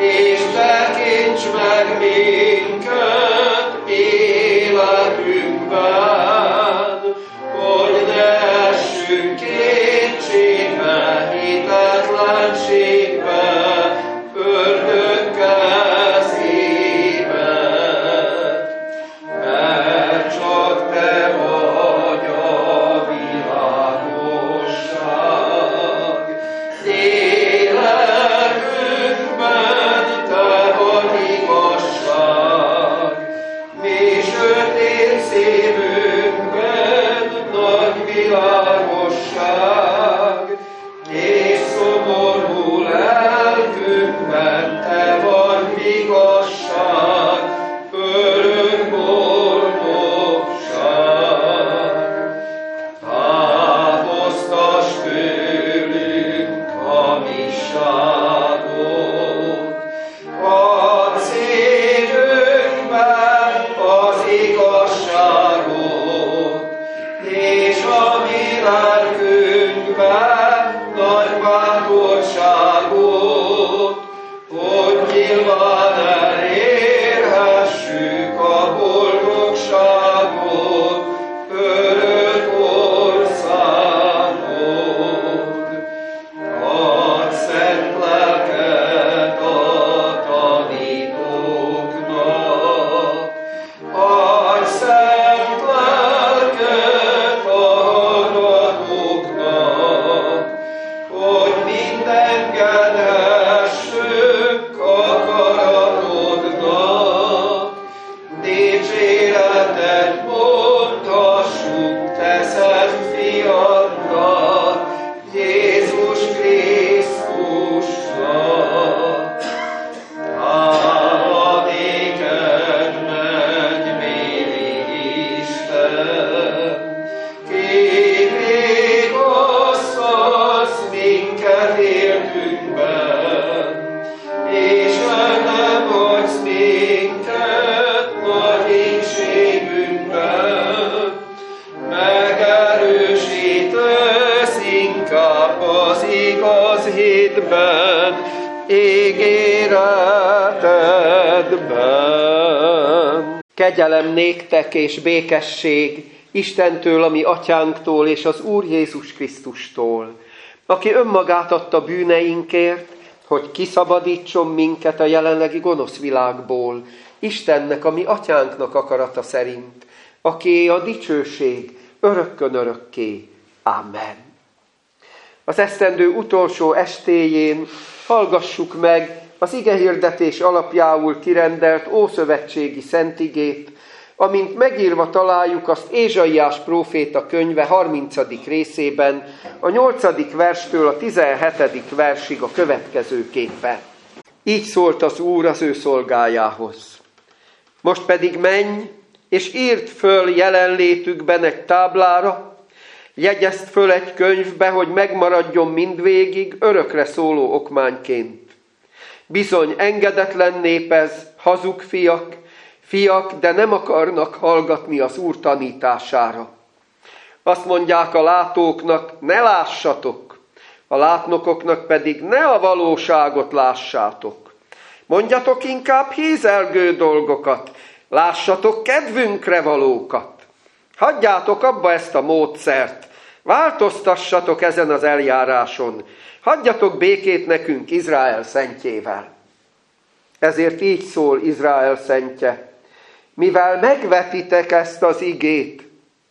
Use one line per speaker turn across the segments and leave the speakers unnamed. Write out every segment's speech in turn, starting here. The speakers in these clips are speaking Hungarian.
és tekints meg minket életünkben, hogy ne essünk kétségbe, hitetlenségbe, ördög kezébe. Mert csak te vagy a világosság, életünkben te vagy igazság, mi sötét szívünkben nagy világosság, és szomorú lelkünkben te vagy igazság, örök boldogság. Távoztass tőlünk hamiságot, add szívünkben az igazságot, és a mi lelkünkben nagy bátorságot, hogy nyilván elérhessük a boldogságot, örök országot. Add szent lelked a tanítóknak, add szent lelked a hallgatóknak, hogy mind engedhessük akaratodnak, dicséretet mondhassuk te szent fiadnak, Jézus Krisztusnak. Hála néked, mennybéli Isten, ki vigasztalsz minket életünkben, és el nem hagysz minket nagy ínségünkben, megerősítesz inkább az igaz hitben, ígéretedben. Kegyelem néktek és békesség Istentől, a mi atyánktól és az Úr Jézus Krisztustól, aki önmagát adta bűneinkért, hogy kiszabadítson minket a jelenlegi gonosz világból, Istennek, a mi atyánknak akarata szerint, aki a dicsőség örökkön örökké. Amen. Az esztendő utolsó estéjén hallgassuk meg az igehirdetés alapjául kirendelt ószövetségi szentigét, amint megírva találjuk azt Ézsaiás próféta könyve 30. részében, a 8. verstől a 17. versig a következőképpen. Így szólt az Úr az ő szolgájához. Most pedig menj, és írd föl jelenlétükben egy táblára, jegyezd föl egy könyvbe, hogy megmaradjon mindvégig örökre szóló okmányként. Bizony engedetlen nép ez, hazug fiak, de nem akarnak hallgatni az Úr tanítására. Azt mondják a látóknak, ne lássatok, a látnokoknak pedig ne a valóságot lássátok. Mondjatok inkább hízelgő dolgokat, lássatok kedvünkre valókat. Hagyjátok abba ezt a módszert, változtassatok ezen az eljáráson, hagyjatok békét nekünk Izrael szentjével. Ezért így szól Izrael szentje, mivel megvetitek ezt az igét,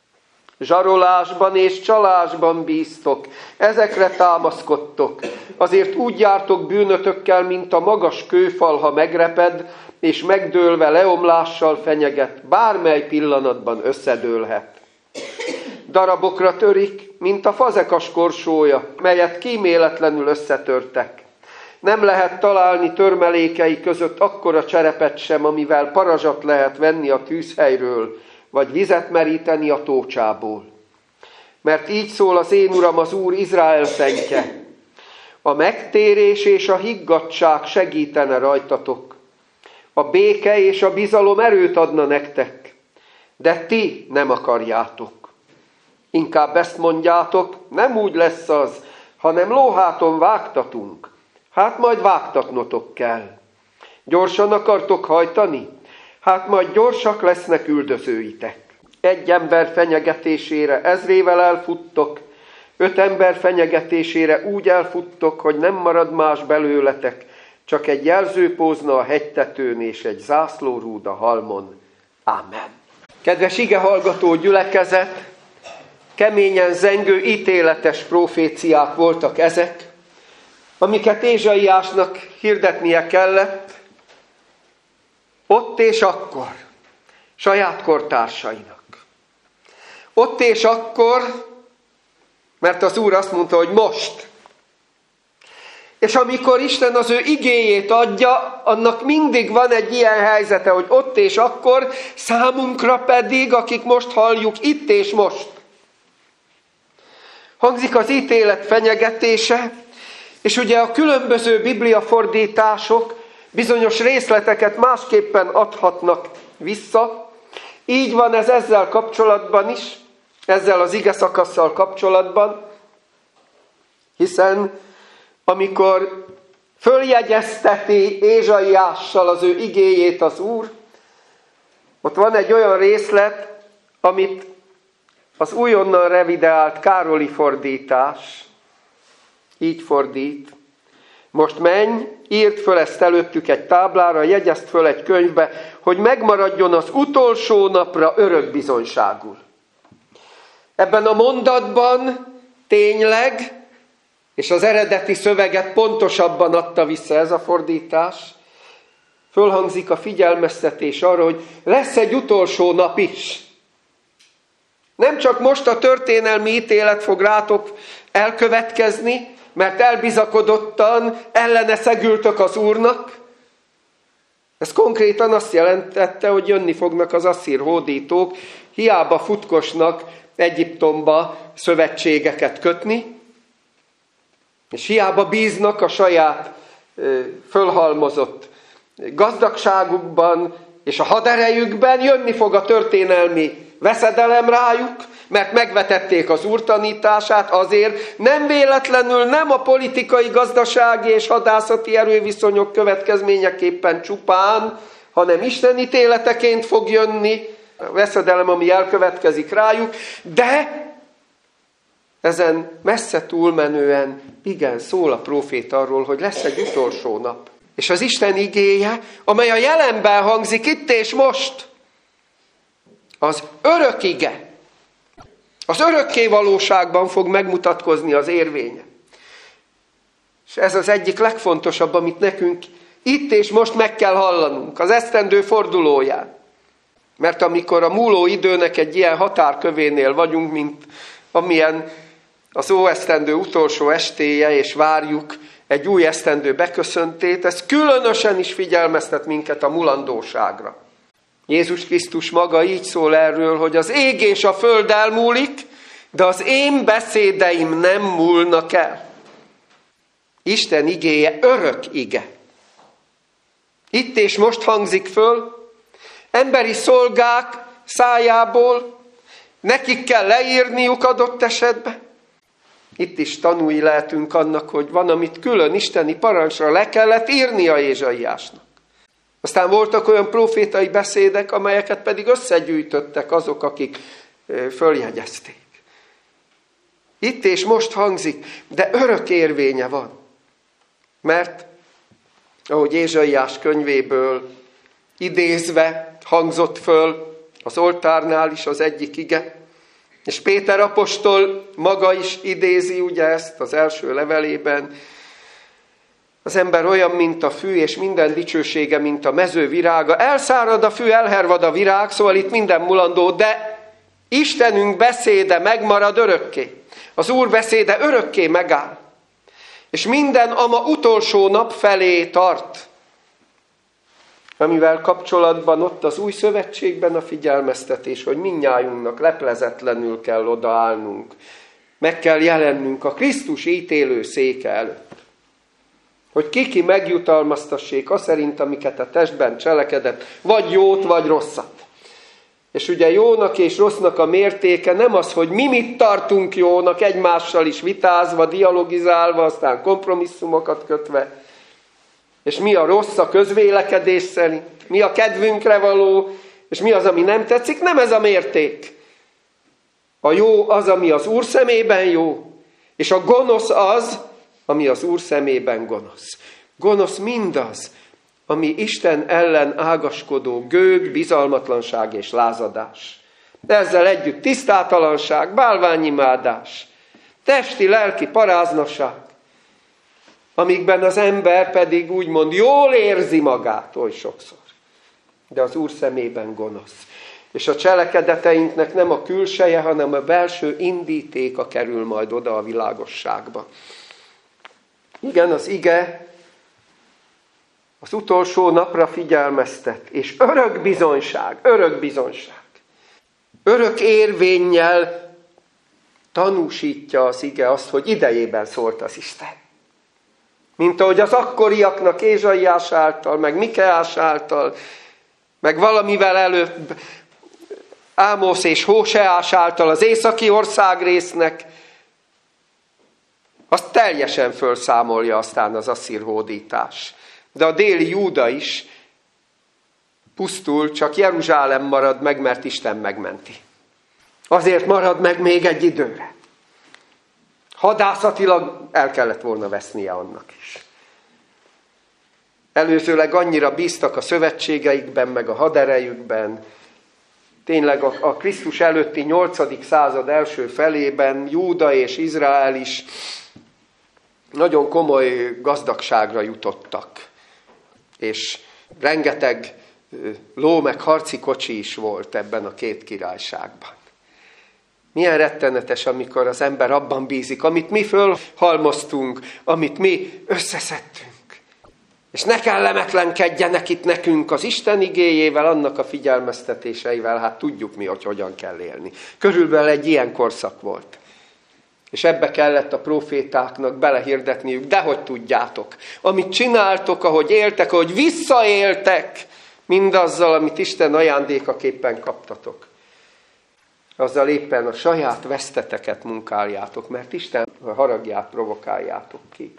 zsarolásban és csalásban bíztok, ezekre támaszkodtok, azért úgy jártok bűnötökkel, mint a magas kőfal, ha megreped, és megdőlve leomlással fenyeget, bármely pillanatban összedőlhet. Darabokra törik, mint a fazekas korsója, melyet kíméletlenül összetörtek. Nem lehet találni törmelékei között akkora cserepet sem, amivel parazsat lehet venni a tűzhelyről, vagy vizet meríteni a tócsából. Mert így szól az én Uram, az Úr, Izrael szentje. A megtérés és a higgadtság segítene rajtatok. A béke és a bizalom erőt adna nektek, de ti nem akarjátok. Inkább ezt mondjátok, nem úgy lesz az, hanem lóháton vágtatunk. Hát majd vágtatnotok kell. Gyorsan akartok hajtani? Hát majd gyorsak lesznek üldözőitek. 1 ember fenyegetésére ezrével elfuttok, 5 ember fenyegetésére úgy elfuttok, hogy nem marad más belőletek, csak egy jelzőpózna a hegytetőn és egy zászlórúd a halmon. Ámen. Kedves igehallgató gyülekezet, keményen zengő, ítéletes proféciák voltak ezek, amiket Ézsaiásnak hirdetnie kellett, ott és akkor, saját kortársainak. Ott és akkor, mert az Úr azt mondta, hogy most. És amikor Isten az ő igéjét adja, annak mindig van egy ilyen helyzete, hogy ott és akkor, számunkra pedig, akik most halljuk, itt és most. Hangzik az ítélet fenyegetése, és ugye a különböző bibliafordítások bizonyos részleteket másképpen adhatnak vissza. Így van ez ezzel kapcsolatban is, ezzel az ige szakasszal kapcsolatban, hiszen amikor följegyezteti Ézsaiással az ő igéjét az Úr, ott van egy olyan részlet, amit az újonnan revideált Károli fordítás így fordít. Most menj, írd föl ezt előttük egy táblára, jegyezd föl egy könyvbe, hogy megmaradjon az utolsó napra örökbizonyságul. Ebben a mondatban tényleg, és az eredeti szöveget pontosabban adta vissza ez a fordítás, fölhangzik a figyelmeztetés arra, hogy lesz egy utolsó nap is. Nem csak most a történelmi ítélet fog rátok elkövetkezni, mert elbizakodottan ellene szegültök az Úrnak. Ez konkrétan azt jelentette, hogy jönni fognak az asszír hódítók, hiába futkosnak Egyiptomba szövetségeket kötni, és hiába bíznak a saját fölhalmozott gazdagságukban és a haderejükben, jönni fog a történelmi veszedelem rájuk, mert megvetették az Úr tanítását, azért nem véletlenül, nem a politikai, gazdasági és hadászati erőviszonyok következményeképpen csupán, hanem Isten ítéleteként fog jönni a veszedelem, ami elkövetkezik rájuk, de ezen messze túlmenően igen szól a próféta arról, hogy lesz egy utolsó nap. És az Isten igéje, amely a jelenben hangzik itt és most, az örök ige. Az örökké valóságban fog megmutatkozni az érvénye. És ez az egyik legfontosabb, amit nekünk itt és most meg kell hallanunk, az esztendő fordulóján. Mert amikor a múló időnek egy ilyen határkövénél vagyunk, mint amilyen az óesztendő utolsó estéje, és várjuk egy új esztendő beköszöntét, ez különösen is figyelmeztet minket a mulandóságra. Jézus Krisztus maga így szól erről, hogy az ég és a föld elmúlik, de az én beszédeim nem múlnak el. Isten igéje örök ige. Itt és most hangzik föl, emberi szolgák szájából, nekik kell leírniuk adott esetben. Itt is tanúi lehetünk annak, hogy van, amit külön isteni parancsra le kellett írnia Ézsaiásnak. Aztán voltak olyan profétai beszédek, amelyeket pedig összegyűjtöttek azok, akik följegyezték. Itt és most hangzik, de örök érvénye van. Mert, ahogy Ézsaiás könyvéből idézve hangzott föl az oltárnál is az egyik ige, és Péter apostol maga is idézi ugye ezt az első levelében, az ember olyan, mint a fű, és minden dicsősége, mint a mező virága. Elszárad a fű, elhervad a virág, szóval itt minden mulandó, de Istenünk beszéde megmarad örökké. Az Úr beszéde örökké megáll. És minden ama utolsó nap felé tart. Amivel kapcsolatban ott az új szövetségben a figyelmeztetés, hogy mindnyájunknak leplezetlenül kell odaállnunk. Meg kell jelennünk a Krisztus ítélő széke előtt. Hogy ki megjutalmaztassék azt szerint, amiket a testben cselekedett, vagy jót, vagy rosszat. És ugye jónak és rossznak a mértéke nem az, hogy mi mit tartunk jónak, egymással is vitázva, dialogizálva, aztán kompromisszumokat kötve, és mi a rossz a közvélekedés szerint, mi a kedvünkre való, és mi az, ami nem tetszik, nem ez a mérték. A jó az, ami az Úr szemében jó, és a gonosz az, ami az Úr szemében gonosz. Gonosz mindaz, ami Isten ellen ágaskodó gőg, bizalmatlanság és lázadás. De ezzel együtt tisztátalanság, bálványimádás, testi, lelki paráznaság, amikben az ember pedig úgymond jól érzi magát oly sokszor. De az Úr szemében gonosz. És a cselekedeteinknek nem a külseje, hanem a belső indítéka kerül majd oda a világosságba. Igen, az ige az utolsó napra figyelmeztet, és örök bizonyság, örök érvénnyel tanúsítja az ige azt, hogy idejében szólt az Isten. Mint ahogy az akkoriaknak Ézsaiás által, meg Mikeás által, meg valamivel előbb Ámosz és Hóseás által az északi országrésznek, azt teljesen fölszámolja aztán az asszír hódítás. De a déli Júda is pusztul, csak Jeruzsálem marad meg, mert Isten megmenti. Azért marad meg még egy időre. Hadászatilag el kellett volna vesznie annak is. Előzőleg annyira bíztak a szövetségeikben, meg a haderejükben. Tényleg a Krisztus előtti 8. század első felében Júda és Izrael is nagyon komoly gazdagságra jutottak. És rengeteg ló meg harci kocsi is volt ebben a két királyságban. Milyen rettenetes, amikor az ember abban bízik, amit mi fölhalmoztunk, amit mi összeszedtünk. És ne kellemetlenkedjenek itt nekünk az Isten igéjével, annak a figyelmeztetéseivel, hát tudjuk mi, hogy hogyan kell élni. Körülbelül egy ilyen korszak volt. És ebbe kellett a profétáknak belehirdetniük, de hogy tudjátok, amit csináltok, ahogy éltek, ahogy visszaéltek mindazzal, amit Isten ajándékaképpen kaptatok. Azzal éppen a saját veszteteket munkáljátok, mert Isten haragját provokáljátok ki.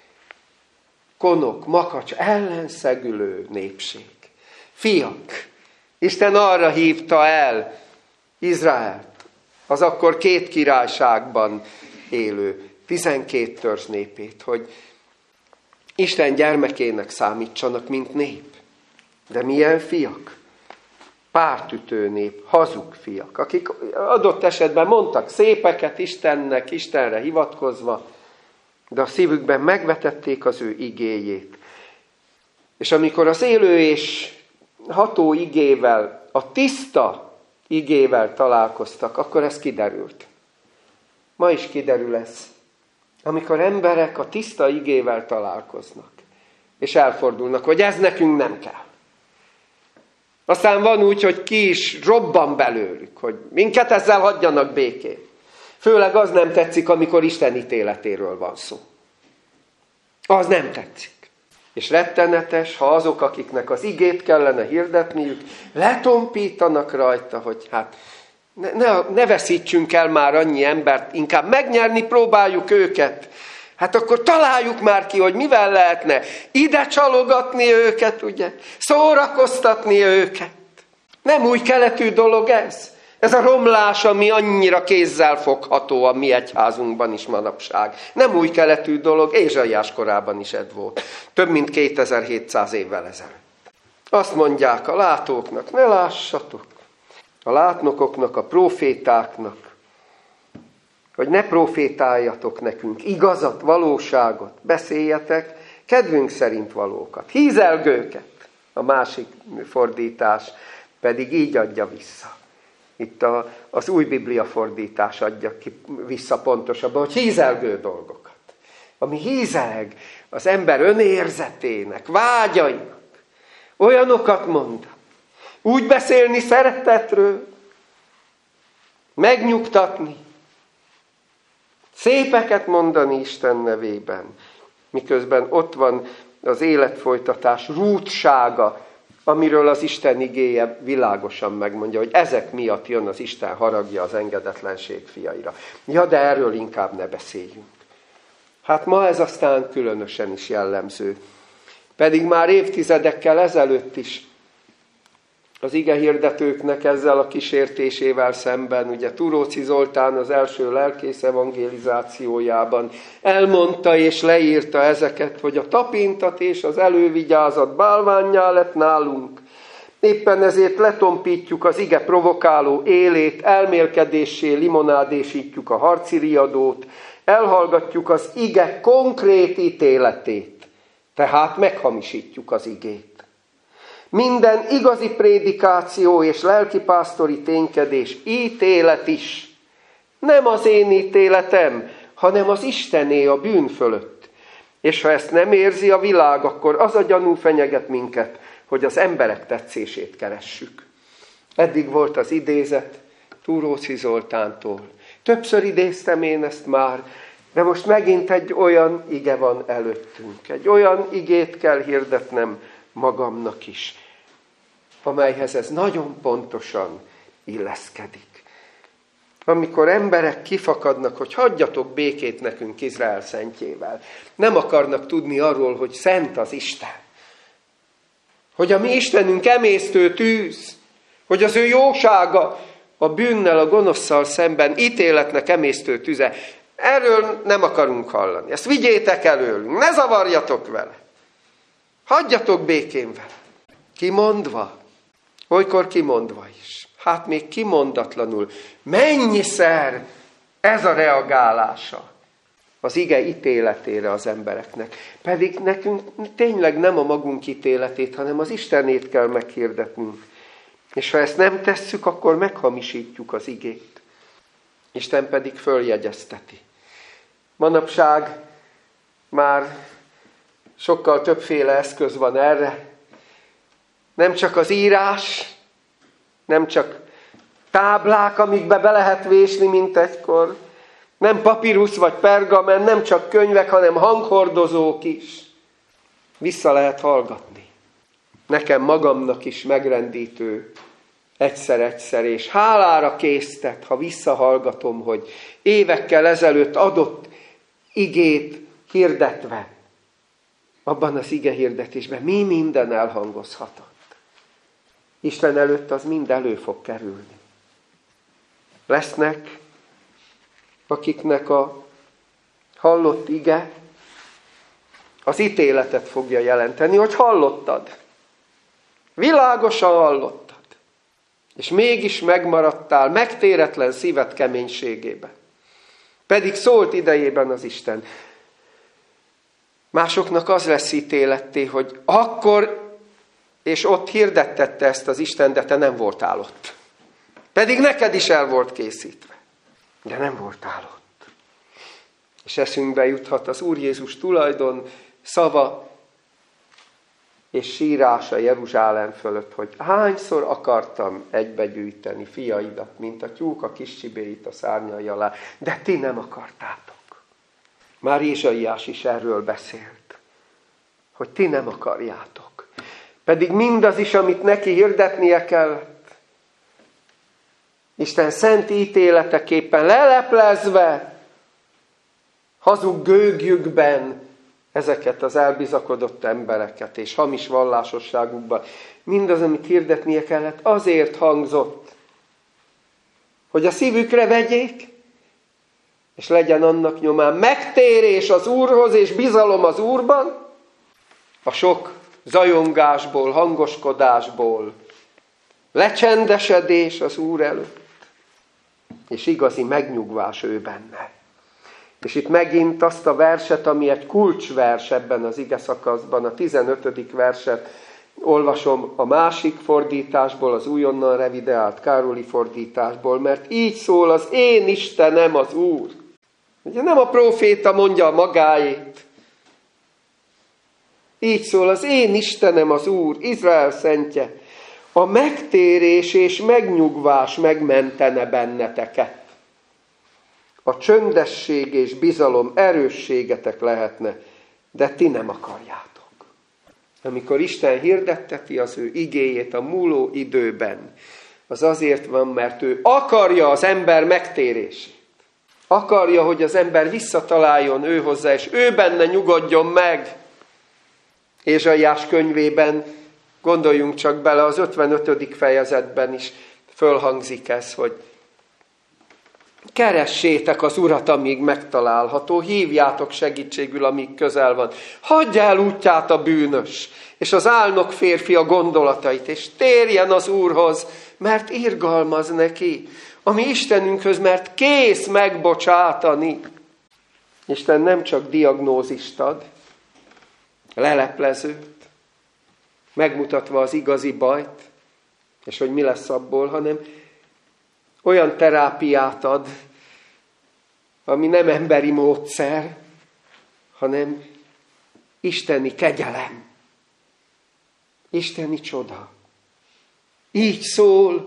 Konok, makacs, ellenszegülő népség. Fiak, Isten arra hívta el Izraelt, az akkor 2 királyságban élő 12 törzs népét, hogy Isten gyermekének számítsanak, mint nép. De milyen fiak? Pártütő nép, hazug fiak, akik adott esetben mondtak szépeket Istennek, Istenre hivatkozva, de a szívükben megvetették az ő igéjét. És amikor az élő és ható igével, a tiszta igével találkoztak, akkor ez kiderült. Ma is kiderül ez. Amikor emberek a tiszta igével találkoznak, és elfordulnak, hogy ez nekünk nem kell. Aztán van úgy, hogy ki is robban belőlük, hogy minket ezzel hagyjanak békén. Főleg az nem tetszik, amikor Isten ítéletéről van szó. Az nem tetszik. És rettenetes, ha azok, akiknek az igét kellene hirdetniük, letompítanak rajta, hogy hát ne veszítsünk el már annyi embert, inkább megnyerni próbáljuk őket. Hát akkor találjuk már ki, hogy mivel lehetne ide csalogatni őket, ugye? Szórakoztatni őket. Nem új keletű dolog ez. Ez a romlás, ami annyira kézzel fogható a mi egyházunkban is manapság. Nem új keletű dolog, Ézsaiás korában is ez volt. Több mint 2700 évvel ezelőtt. Azt mondják a látóknak, ne lássatok. A látnokoknak, a profétáknak, hogy ne profétáljatok nekünk igazat, valóságot, beszéljetek, kedvünk szerint valókat, hízelgőket. A másik fordítás pedig így adja vissza. Itt az új Biblia fordítás adja ki vissza pontosabban, hogy hízelgő dolgokat. Ami hízeleg az ember önérzetének, vágyainak. Olyanokat mond. Úgy beszélni szeretetről, megnyugtatni, szépeket mondani Isten nevében, miközben ott van az életfolytatás rúdsága, amiről az Isten igéje világosan megmondja, hogy ezek miatt jön az Isten haragja az engedetlenség fiaira. Ja, de erről inkább ne beszéljünk. Hát ma ez aztán különösen is jellemző. Pedig már évtizedekkel ezelőtt is az igehirdetőknek ezzel a kísértésével szemben, ugye Túróczi Zoltán az első lelkész evangelizációjában elmondta és leírta ezeket, hogy a tapintat és az elővigyázat bálvánnyá lett nálunk. Éppen ezért letompítjuk az ige provokáló élét, elmélkedéssé limonádésítjuk a harci riadót, elhallgatjuk az ige konkrét ítéletét, tehát meghamisítjuk az igét. Minden igazi prédikáció és lelkipásztori ténykedés ítélet is. Nem az én ítéletem, hanem az Istené a bűn fölött. És ha ezt nem érzi a világ, akkor az a gyanú fenyeget minket, hogy az emberek tetszését keressük. Eddig volt az idézet Túróczi Zoltántól. Többször idéztem én ezt már, de most megint egy olyan ige van előttünk. Egy olyan igét kell hirdetnem magamnak is, amelyhez ez nagyon pontosan illeszkedik. Amikor emberek kifakadnak, hogy hagyjatok békét nekünk Izrael szentjével. Nem akarnak tudni arról, hogy szent az Isten. Hogy a mi Istenünk emésztő tűz. Hogy az ő jósága a bűnnel, a gonoszszal szemben ítéletnek emésztő tüze. Erről nem akarunk hallani. Ezt vigyétek előlünk, ne zavarjatok vele. Hagyjatok békén vele. Kimondva, olykor kimondva is. Hát még kimondatlanul. Mennyiszer ez a reagálása az ige ítéletére az embereknek. Pedig nekünk tényleg nem a magunk ítéletét, hanem az Istenét kell meghirdetnünk. És ha ezt nem tesszük, akkor meghamisítjuk az igét. Isten pedig följegyezteti. Manapság már sokkal többféle eszköz van erre. Nem csak az írás, nem csak táblák, amikbe be lehet vésni, mint egykor. Nem papírusz vagy pergamen, nem csak könyvek, hanem hanghordozók is. Vissza lehet hallgatni. Nekem magamnak is megrendítő egyszer-egyszer, és hálára késztet, ha visszahallgatom, hogy évekkel ezelőtt adott igét hirdetve, abban az ige hirdetésben mi minden elhangozhatott. Isten előtt az mind elő fog kerülni. Lesznek, akiknek a hallott ige az ítéletet fogja jelenteni, hogy hallottad. Világosan hallottad. És mégis megmaradtál megtéretlen szíved keménységébe. Pedig szólt idejében az Isten. Másoknak az lesz ítéletté, hogy akkor és ott hirdettette ezt az Isten, de te nem voltál ott. Pedig neked is el volt készítve. De nem voltál ott. És eszünkbe juthat az Úr Jézus tulajdon szava és sírása Jeruzsálem fölött, hogy hányszor akartam egybegyűjteni fiaidat, mint a tyúk a kis csibéit a szárnyai alá, de ti nem akartátok. Már Ézsaiás is erről beszélt, hogy ti nem akarjátok. Pedig mindaz is, amit neki hirdetnie kellett, Isten szent ítéleteképpen leleplezve, hazug gőgjükben ezeket az elbizakodott embereket és hamis vallásosságukban. Mindaz, amit hirdetnie kellett, azért hangzott, hogy a szívükre vegyék, és legyen annak nyomán megtérés az Úrhoz és bizalom az Úrban, a sok zajongásból, hangoskodásból, lecsendesedés az Úr előtt, és igazi megnyugvás ő benne. És itt megint azt a verset, ami egy kulcsvers ebben az ige szakaszban, a 15. verset olvasom a másik fordításból, az újonnan revideált Károli fordításból, mert így szól az én Istenem az Úr. Ugye nem a próféta mondja magáét. Így szól az én Istenem az Úr, Izrael szentje. A megtérés és megnyugvás megmentene benneteket. A csöndesség és bizalom erősségetek lehetne, de ti nem akarjátok. Amikor Isten hirdetteti az ő igéjét a múló időben, az azért van, mert ő akarja az ember megtérését. Akarja, hogy az ember visszataláljon ő hozzá, és ő benne nyugodjon meg. Ézsaiás könyvében, gondoljunk csak bele, az 55. fejezetben is fölhangzik ez, hogy keressétek az Urat, amíg megtalálható, hívjátok segítségül, amíg közel van. Hagyja el útját a bűnös, és az álnok férfi a gondolatait, és térjen az Úrhoz, mert irgalmaz neki, a mi Istenünkhöz, mert kész megbocsátani. Isten nem csak diagnózist ad, leleplezőt, megmutatva az igazi bajt, és hogy mi lesz abból, hanem olyan terápiát ad, ami nem emberi módszer, hanem isteni kegyelem, isteni csoda. Így szól,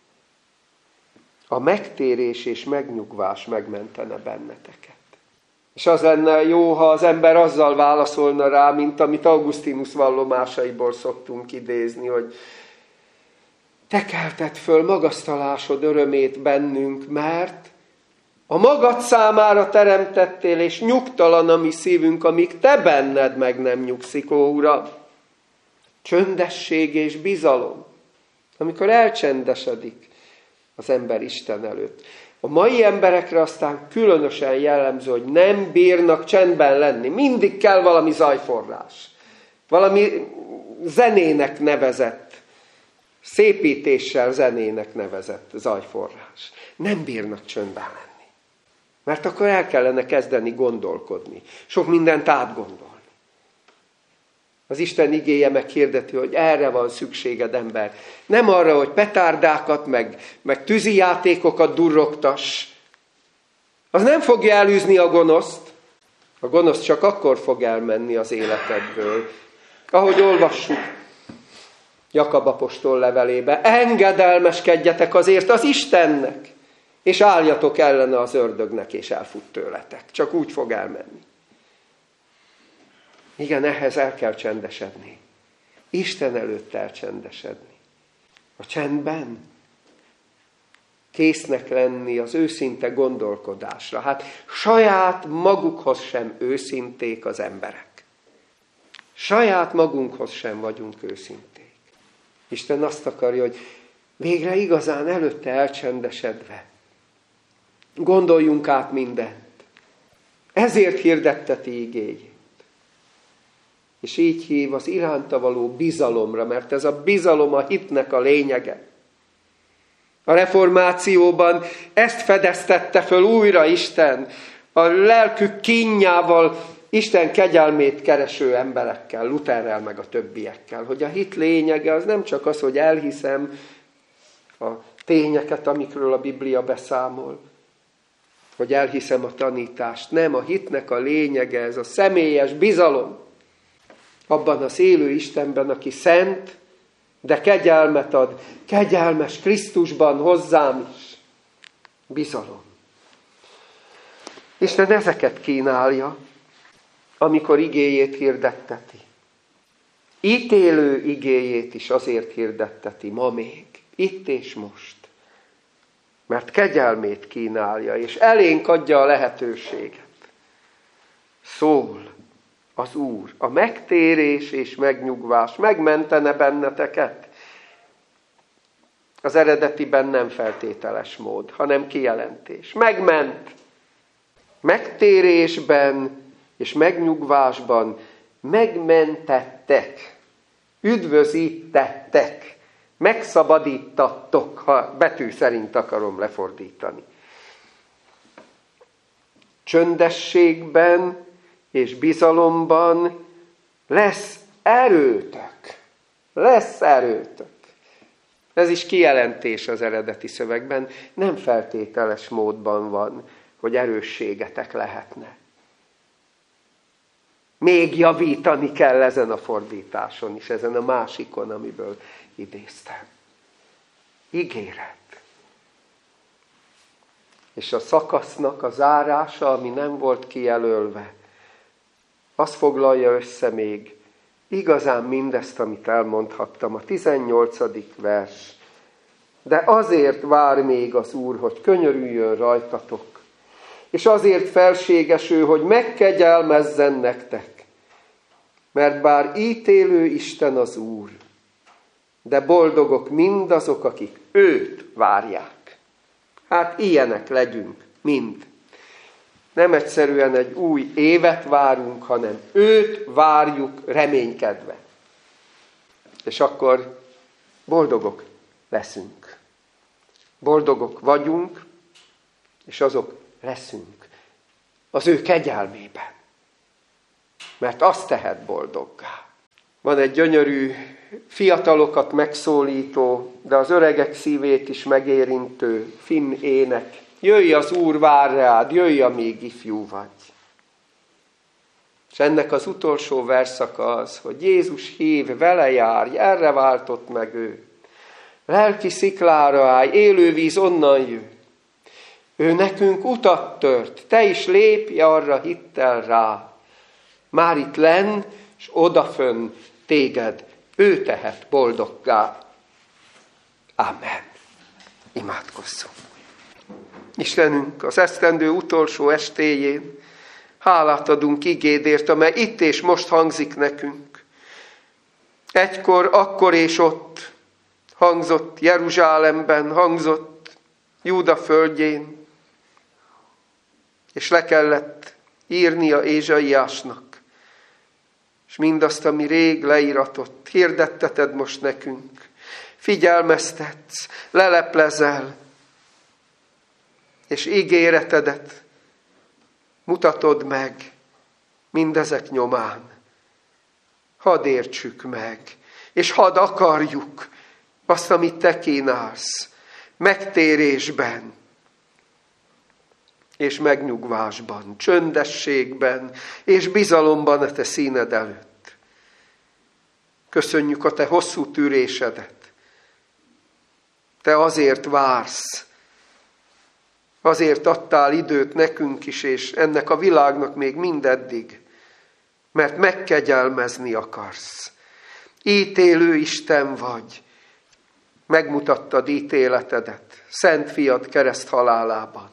a megtérés és megnyugvás megmentene benneteket. És az lenne jó, ha az ember azzal válaszolna rá, mint amit Augustinus vallomásaiból szoktunk idézni, hogy te kelted föl magasztalásod örömét bennünk, mert a magad számára teremtettél, és nyugtalan a mi szívünk, amíg te benned meg nem nyugszik, ó Uram. Csöndesség és bizalom, amikor elcsendesedik az ember Isten előtt. A mai emberekre aztán különösen jellemző, hogy nem bírnak csendben lenni. Mindig kell valami zajforrás. Valami zenének nevezett, szépítéssel zenének nevezett zajforrás. Nem bírnak csöndben lenni. Mert akkor el kellene kezdeni gondolkodni. Sok mindent átgondolni. Az Isten igéje meghirdeti, hogy erre van szükséged, ember. Nem arra, hogy petárdákat, meg tűzijátékokat durrogtass. Az nem fogja elűzni a gonoszt. A gonosz csak akkor fog elmenni az életedből. Ahogy olvassuk Jakab apostol levelébe, engedelmeskedjetek azért az Istennek, és álljatok ellene az ördögnek, és elfut tőletek. Csak úgy fog elmenni. Igen, ehhez el kell csendesedni. Isten előtt elcsendesedni. A csendben késznek lenni az őszinte gondolkodásra. Hát saját magukhoz sem őszinték az emberek. Saját magunkhoz sem vagyunk őszinték. Isten azt akarja, hogy végre igazán előtte elcsendesedve gondoljunk át mindent. Ezért hirdetteti igéjét. És így hív az iránta való bizalomra, mert ez a bizalom a hitnek a lényege. A reformációban ezt fedeztette föl újra Isten, a lelkük kínjával, Isten kegyelmét kereső emberekkel, Lutherrel meg a többiekkel, hogy a hit lényege az nem csak az, hogy elhiszem a tényeket, amikről a Biblia beszámol, hogy elhiszem a tanítást. Nem, a hitnek a lényege ez a személyes bizalom abban az élő Istenben, aki szent, de kegyelmet ad, kegyelmes Krisztusban hozzám is. Bizalom. Isten ezeket kínálja, amikor igéjét hirdetteti. Ítélő igéjét is azért hirdetteti ma még, itt és most. Mert kegyelmét kínálja, és elénk adja a lehetőséget. Szól az Úr, a megtérés és megnyugvás megmentene benneteket. Az eredetiben nem feltételes mód, hanem kijelentés. Megment. Megtérésben és megnyugvásban megmentettek, üdvözítettek, megszabadítattok, ha betű szerint akarom lefordítani. Csöndességben és bizalomban lesz erőtök. Lesz erőtök. Ez is kijelentés az eredeti szövegben. Nem feltételes módban van, hogy erősségetek lehetne. Még javítani kell ezen a fordításon is, ezen a másikon, amiből idéztem. Ígéret. És a szakasznak a zárása, ami nem volt kijelölve, azt foglalja össze még igazán mindezt, amit elmondhattam, a 18. vers. De azért vár még az Úr, hogy könyörüljön rajtatok, és azért felséges ő, hogy megkegyelmezzen nektek. Mert bár ítélő Isten az Úr, de boldogok mindazok, akik őt várják. Hát ilyenek legyünk mind. Nem egyszerűen egy új évet várunk, hanem őt várjuk reménykedve. És akkor boldogok leszünk. Boldogok vagyunk, és azok leszünk az ő kegyelmében. Mert azt tehet boldoggá. Van egy gyönyörű, fiatalokat megszólító, de az öregek szívét is megérintő finn ének. Jöjj az Úr, vár rád, jöjj, amíg ifjú vagy. És ennek az utolsó verszaka az, hogy Jézus hív, vele járj, erre váltott meg ő. Lelki sziklára állj, élő víz onnan jön. Ő nekünk utat tört, te is lépj arra hittel rá. Már itt lenn, s odafönn téged, ő tehet boldoggá. Amen. Imádkozzunk. Istenünk, az esztendő utolsó estéjén hálát adunk igédért, amely itt és most hangzik nekünk. Egykor, akkor és ott hangzott Jeruzsálemben, hangzott Júda földjén, és le kellett írnia Ézsaiásnak, és mindazt, ami rég leíratott, hirdetteted most nekünk, figyelmeztetsz, leleplezel, és ígéretedet mutatod meg mindezek nyomán. Hadd értsük meg, és hadd akarjuk azt, amit te kínálsz, megtérésben és megnyugvásban, csöndességben és bizalomban a te színed előtt. Köszönjük a te hosszú tűrésedet. Te azért vársz, azért adtál időt nekünk is, és ennek a világnak még mindeddig, mert megkegyelmezni akarsz. Ítélő Isten vagy, megmutattad ítéletedet, Szent Fiad kereszt halálában.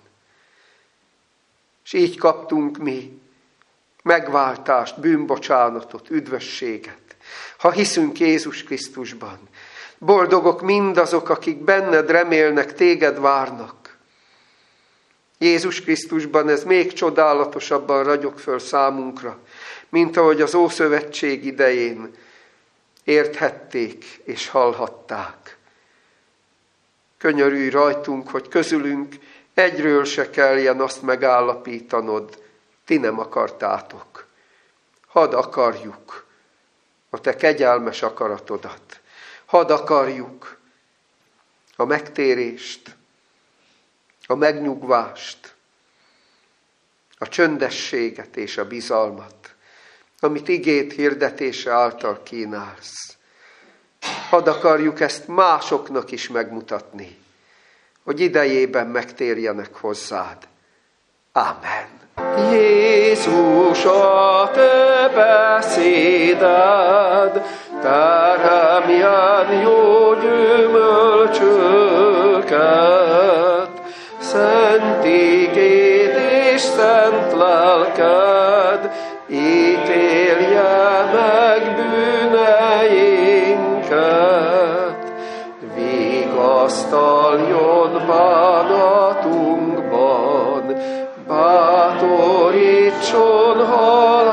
És így kaptunk mi megváltást, bűnbocsánatot, üdvösséget, ha hiszünk Jézus Krisztusban. Boldogok mindazok, akik benned remélnek, téged várnak. Jézus Krisztusban ez még csodálatosabban ragyog föl számunkra, mint ahogy az Ószövetség idején érthették és hallhatták. Könyörülj rajtunk, hogy közülünk egyről se kelljen azt megállapítanod, ti nem akartátok. Hadd akarjuk a te kegyelmes akaratodat. Hadd akarjuk a megtérést, a megnyugvást, a csöndességet és a bizalmat, amit igét hirdetése által kínálsz. Hadd akarjuk ezt másoknak is megmutatni, hogy idejében megtérjenek hozzád. Amen. Jézus, a te beszéded teremjen jó gyümölcsöket, szent igéd és szent lelked ítélje meg bűneinket, vigasztaljon bánatunkban, bátorítson halálunk.